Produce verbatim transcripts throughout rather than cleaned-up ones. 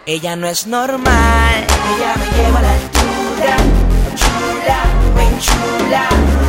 Ella no es normal, ella me lleva a la altura. Chula, ven chula,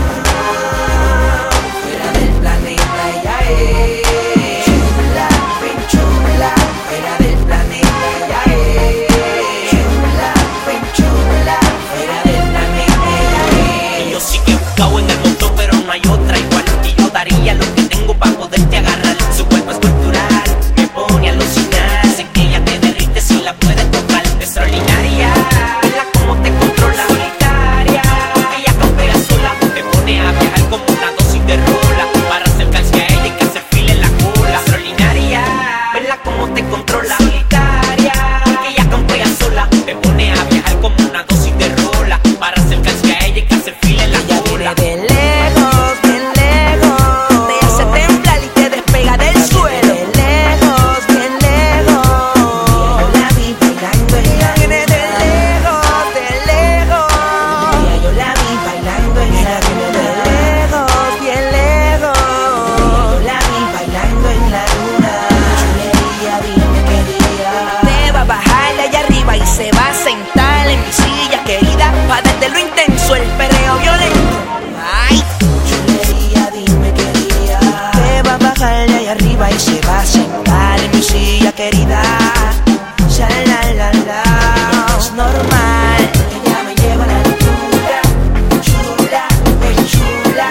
fuera del planeta ella es. Chula, ven chula, fuera del planeta ella es. Chula, ven chula, fuera del planeta ella es. Y yo sí que he buscado en el mundo, pero no hay otra igual. Y yo daría lo que tengo para poderte agarrar. Su cuerpo es cultural, me pone a alucinar. Sé que ella te derrite si la puedes tocar. Extraordinaria, verla cómo te controla. Solitaria, ella campea sola. Me pone a viajar como una dosis de rola. Para acercarse a ella y que hacer fila en la cola. Extraordinaria, verla cómo te controla. Solitaria, ella campea sola. Me pone a viajar como una dosis de rola. Para acercarse a ella y que hacer fila en la Ella cola. viene de lejos, bien lejos, te hace temblar y te despega del suelo. De lejos, bien lejos, yo la vi bailando en la viene de lejos, de lejos, yo la vi bailando en la luna. De lejos, bien lejos, yo la vi bailando en la luna. Chulería, dime qué día te va a bajar de allá arriba y se va a sentar en mi silla querida, pa' desde lo intenso el perreo violento. Ay, chulería, dime qué día te va a bajar de allá arriba y se va a sentar en mi silla querida. Sha la la la, no es normal, ella me lleva a la altura. Chula, ven chula,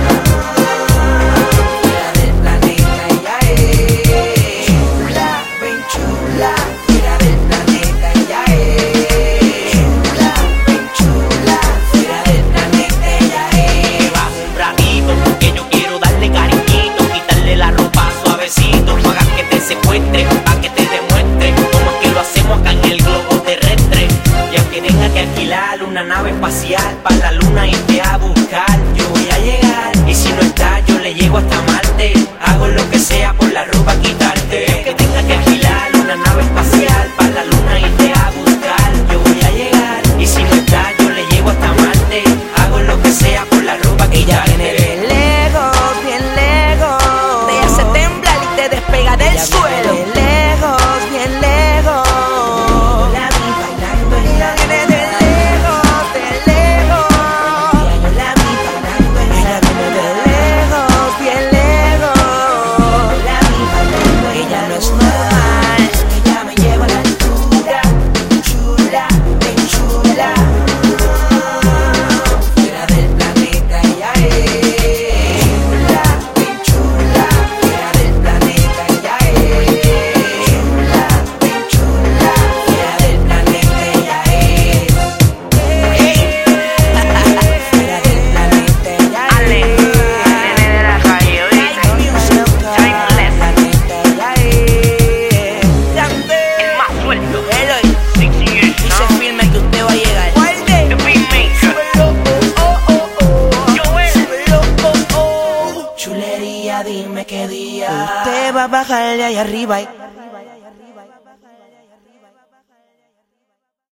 fuera del planeta ella es. Chula, ven chula, fuera del planeta ella es. Chula, ven chula, fuera del planeta ella es. Bajo un bravito, porque yo quiero darle cariñito, quitarle la ropa suavecito, no hagas que te secuestre, pa' que te demuestre cómo es que lo hacemos acá en el globo terrestre. Y aunque tenga que alquilar una nave espacial para la luna y irte a buscar, yo voy a llegar, y si no estás yo le llego hasta Marte, hago lo que sea por la ropa quitarte. Y aunque tenga que alquilar una nave espacial para la luna y irte a buscar, yo voy a llegar, y si no estás yo le llego hasta Marte, hago lo que sea por la ropa Ella quitarte. viene de lejos, bien lejos, te hace temblar y te despega del Ella suelo. viene De lejos, bien lejos, yo la vi bailando en la viene de lejos, de lejos, yo la vi bailando en la viene de lejos, bien lejos, yo la vi bailando. Ella no es normal, ella me lleva a la altura. Chula, ven chula, fuera del planeta ella es. Chula, ven chula, fuera del planeta ella es. Chula, ven chula, fuera del planeta ella es. Fuera del planeta ella es. Ale, nene de la calle, Like music, Timeless. planeta ella es. Grande. el más suelto. Eloy, sixty years y se now. firme que usted va a llegar. The Beatmaker. Joel. Chulería, dime qué día usted va a bajar de ahí arriba y